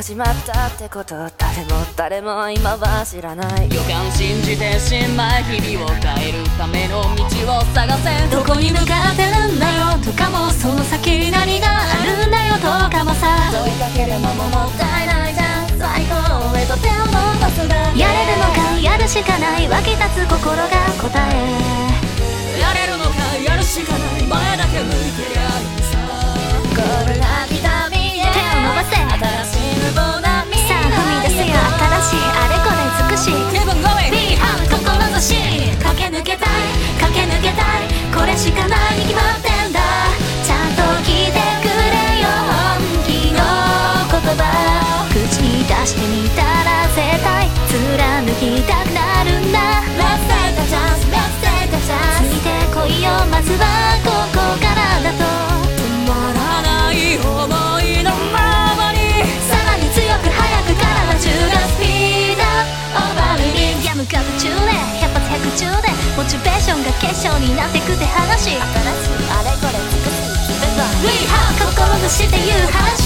始まったってこと誰も今は知らない。 予感信じてしまい日々を変えるための道を探せ。 どこに向かってるんだよとかも、その先何があるんだよとかもさ、 問いかけるのももったいないじゃん。最高へと手を伸ばすだけ。 やれるのかやるしかない湧き立つ心が答え。 やれるのかやるしかない、前だけ向いてりゃいいさ。 ゴールなき旅へ手を伸ばせ、 新しい無謀な未来。 さあ踏み出せよ新しいあれこれ尽くし。 気分 going Be on 志駆け抜けたい駆け抜けたい、これしかないに決まってんだ。ちゃんと聞いてくれよ本気の言葉、口に出してみたら絶対貫きたくなるんだ。 Let's take a chance Let's take a つ chance。 いてこいよまずはここからだと。 止まらない想いのままに、 さらに強く速く体中がスピードオーバーリミン。やむか途中で百発百中でモチベーションが結晶になってくって話。 新しいあれこれ尽くす気分は We have 志っていう話。